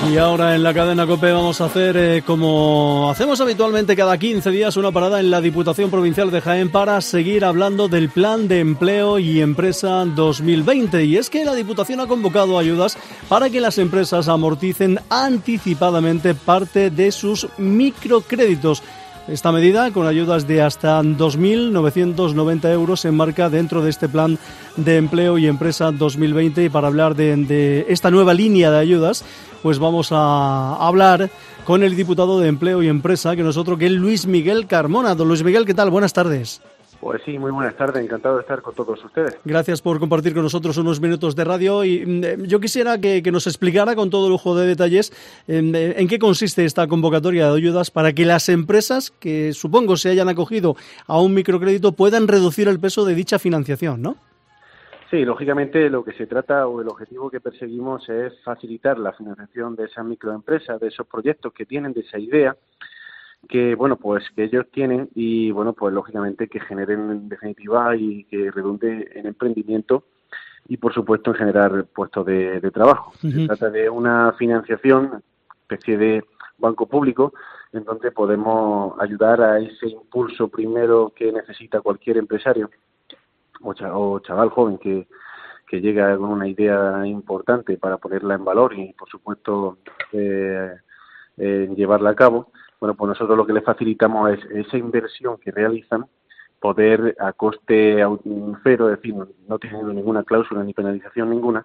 Y ahora en la cadena COPE vamos a hacer, como hacemos habitualmente cada 15 días, una parada en la Diputación Provincial de Jaén para seguir hablando del Plan de Empleo y Empresa 2020. Y es que la Diputación ha convocado ayudas para que las empresas amorticen anticipadamente parte de sus microcréditos. Esta medida, con ayudas de hasta 2.990 euros, se enmarca dentro de este Plan de Empleo y Empresa 2020. Y para hablar de esta nueva línea de ayudas, pues vamos a hablar con el diputado de Empleo y Empresa, que es Luis Miguel Carmona. Don Luis Miguel, ¿qué tal? Buenas tardes. Pues sí, muy buenas tardes, encantado de estar con todos ustedes. Gracias por compartir con nosotros unos minutos de radio y yo quisiera que nos explicara con todo lujo de detalles en qué consiste esta convocatoria de ayudas para que las empresas que supongo se hayan acogido a un microcrédito puedan reducir el peso de dicha financiación, ¿no? Sí, lógicamente lo que se trata o el objetivo que perseguimos es facilitar la financiación de esas microempresas, de esos proyectos que tienen, de esa idea que que ellos tienen y pues lógicamente que generen en definitiva y que redunde en emprendimiento y por supuesto en generar puestos de trabajo. Uh-huh. Se trata de una financiación, especie de banco público, en donde podemos ayudar a ese impulso primero que necesita cualquier empresario o chaval joven que llega con una idea importante para ponerla en valor y por supuesto llevarla a cabo. Bueno, pues nosotros lo que les facilitamos es esa inversión que realizan, poder a coste cero, es decir, no teniendo ninguna cláusula ni penalización ninguna,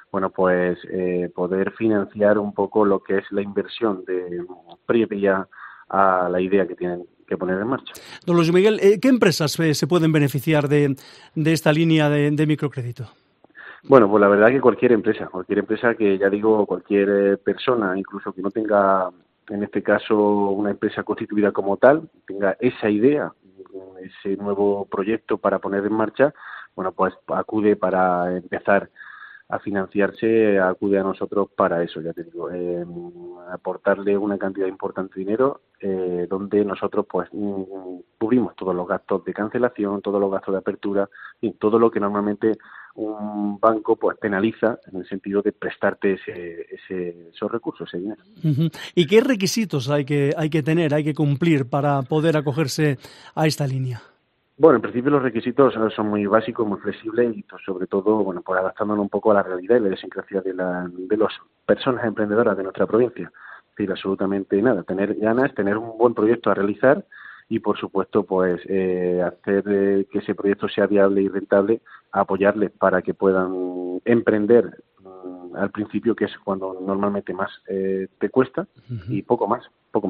poder financiar un poco lo que es la inversión previa a la idea que tienen que poner en marcha. Don Luis Miguel, ¿qué empresas se pueden beneficiar de esta línea de microcrédito? Bueno, pues la verdad que cualquier empresa que ya digo, cualquier persona, incluso que no tenga en este caso una empresa constituida como tal, tenga esa idea, ese nuevo proyecto para poner en marcha, pues acude para empezar a financiarse, acude a nosotros para eso, ya te digo, aportarle una cantidad importante de dinero donde nosotros pues cubrimos todos los gastos de cancelación, todos los gastos de apertura y todo lo que normalmente un banco pues penaliza en el sentido de prestarte esos recursos, ese dinero. Uh-huh. ¿Y qué requisitos hay que tener, hay que cumplir para poder acogerse a esta línea? Bueno, en principio los requisitos son muy básicos, muy flexibles y sobre todo, pues adaptándonos un poco a la realidad y la idiosincrasia de las personas emprendedoras de nuestra provincia. Es decir, absolutamente nada, tener ganas, tener un buen proyecto a realizar y, por supuesto, pues hacer que ese proyecto sea viable y rentable, apoyarles para que puedan emprender al principio, que es cuando normalmente más te cuesta, y poco más.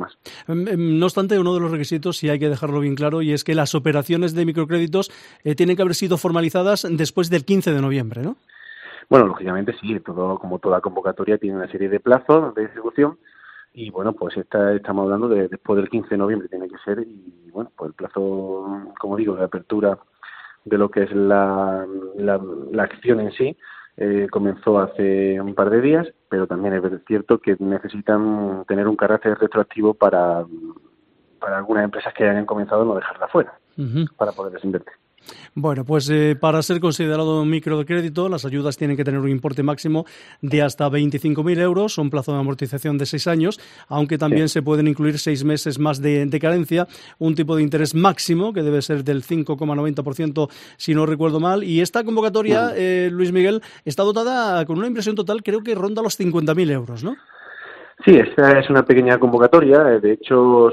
No obstante, uno de los requisitos, sí hay que dejarlo bien claro, y es que las operaciones de microcréditos tienen que haber sido formalizadas después del 15 de noviembre, ¿no? Bueno, lógicamente sí, como toda convocatoria tiene una serie de plazos de ejecución y pues estamos hablando de después del 15 de noviembre tiene que ser y pues el plazo, como digo, de apertura de lo que es la acción en sí comenzó hace un par de días, pero también es cierto que necesitan tener un carácter retroactivo para algunas empresas que hayan comenzado no dejarla fuera, para poderles invertir. Bueno, pues para ser considerado un microcrédito, las ayudas tienen que tener un importe máximo de hasta 25.000 euros, un plazo de amortización de 6 años, aunque también se pueden incluir 6 meses más de carencia, un tipo de interés máximo que debe ser del 5,90%, si no recuerdo mal, y esta convocatoria, Luis Miguel, está dotada con una inversión total, creo que ronda los 50.000 euros, ¿no? Sí, esta es una pequeña convocatoria, de hecho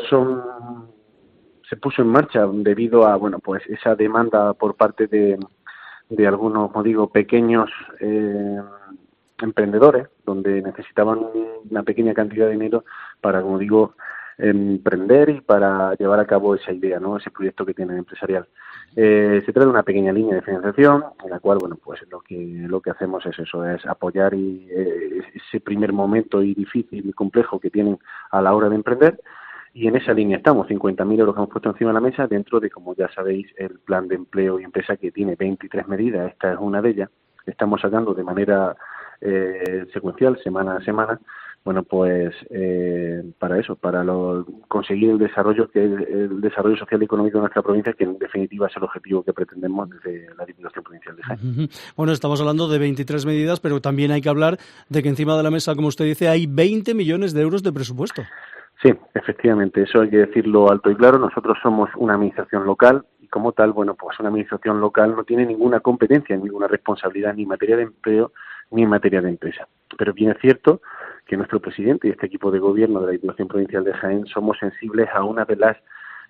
se puso en marcha debido a pues esa demanda por parte de algunos, como digo, pequeños emprendedores, donde necesitaban una pequeña cantidad de dinero para, como digo, emprender y para llevar a cabo esa idea, ¿no? Ese proyecto que tienen empresarial. Se trata de una pequeña línea de financiación en la cual, pues lo que hacemos es eso, es apoyar ese primer momento y difícil y complejo que tienen a la hora de emprender. Y en esa línea estamos, 50.000 euros que hemos puesto encima de la mesa dentro de, como ya sabéis, el plan de empleo y empresa que tiene 23 medidas. Esta es una de ellas. Estamos sacando de manera secuencial, semana a semana, bueno, pues para eso, para conseguir el desarrollo social y económico de nuestra provincia, que en definitiva es el objetivo que pretendemos desde la Diputación Provincial de Jaén. Bueno, estamos hablando de 23 medidas, pero también hay que hablar de que encima de la mesa, como usted dice, hay 20 millones de euros de presupuesto. Sí, efectivamente, eso hay que decirlo alto y claro. Nosotros somos una administración local y como tal, bueno, pues una administración local no tiene ninguna competencia, ninguna responsabilidad ni en materia de empleo ni en materia de empresa. Pero bien es cierto que nuestro presidente y este equipo de gobierno de la Diputación Provincial de Jaén somos sensibles a una de las,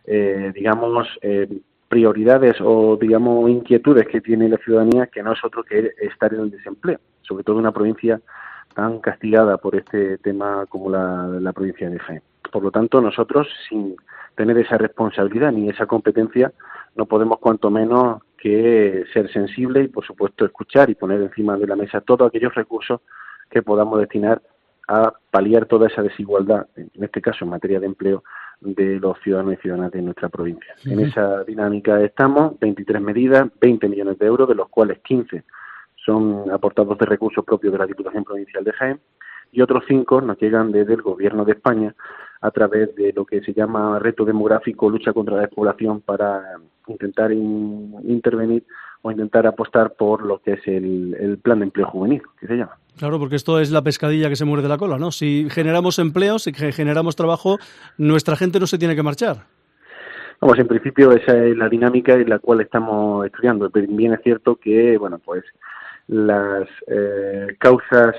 prioridades o, inquietudes que tiene la ciudadanía, que no es otro que estar en el desempleo, sobre todo en una provincia tan castigada por este tema como la provincia de Jaén. Por lo tanto, nosotros, sin tener esa responsabilidad ni esa competencia, no podemos cuanto menos que ser sensibles y, por supuesto, escuchar y poner encima de la mesa todos aquellos recursos que podamos destinar a paliar toda esa desigualdad, en este caso en materia de empleo, de los ciudadanos y ciudadanas de nuestra provincia. En esa dinámica estamos, 23 medidas, 20 millones de euros, de los cuales 15 son aportados de recursos propios de la Diputación Provincial de Jaén, y otros 5 nos llegan desde el Gobierno de España a través de lo que se llama reto demográfico, lucha contra la despoblación, para intentar intervenir o intentar apostar por lo que es el plan de empleo juvenil, que se llama. Claro, porque esto es la pescadilla que se muerde la cola, ¿no? Si generamos empleo, si generamos trabajo, nuestra gente no se tiene que marchar. Vamos, en principio esa es la dinámica en la cual estamos estudiando. Bien es cierto que, bueno, pues las causas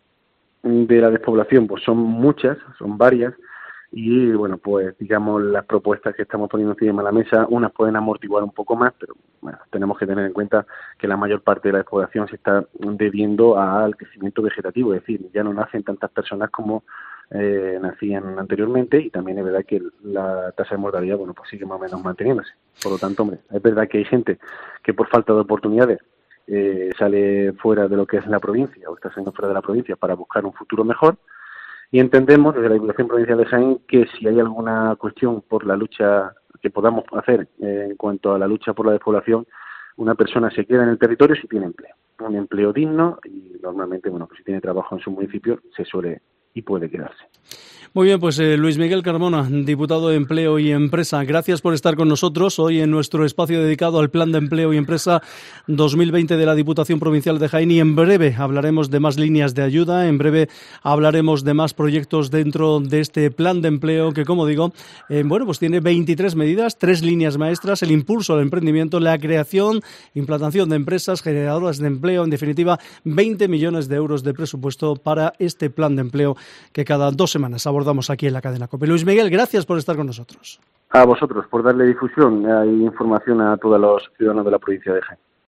de la despoblación pues son muchas, son varias, y bueno, pues digamos las propuestas que estamos poniendo encima de la mesa, unas pueden amortiguar un poco más, pero bueno, tenemos que tener en cuenta que la mayor parte de la despoblación se está debiendo al crecimiento vegetativo, es decir, ya no nacen tantas personas como nacían anteriormente, y también es verdad que la tasa de mortalidad, bueno, pues sigue más o menos manteniéndose. Por lo tanto, hombre, es verdad que hay gente que por falta de oportunidades sale fuera de lo que es la provincia o está saliendo fuera de la provincia para buscar un futuro mejor, y entendemos desde la Diputación Provincial de Jaén que si hay alguna cuestión por la lucha que podamos hacer en cuanto a la lucha por la despoblación, una persona se queda en el territorio si tiene empleo, un empleo digno, y normalmente, bueno, pues si tiene trabajo en su municipio se suele y puede quedarse. Muy bien, pues Luis Miguel Carmona, diputado de Empleo y Empresa, gracias por estar con nosotros hoy en nuestro espacio dedicado al Plan de Empleo y Empresa 2020 de la Diputación Provincial de Jaén, y en breve hablaremos de más líneas de ayuda, en breve hablaremos de más proyectos dentro de este Plan de Empleo que, como digo, bueno, pues tiene 23 medidas, 3 líneas maestras: el impulso al emprendimiento, la creación, implantación de empresas generadoras de empleo, en definitiva 20 millones de euros de presupuesto para este Plan de Empleo que cada 2 semanas abordamos aquí en la cadena COPE. Luis Miguel, gracias por estar con nosotros. A vosotros por darle difusión e información a todos los ciudadanos de la provincia de Jaén.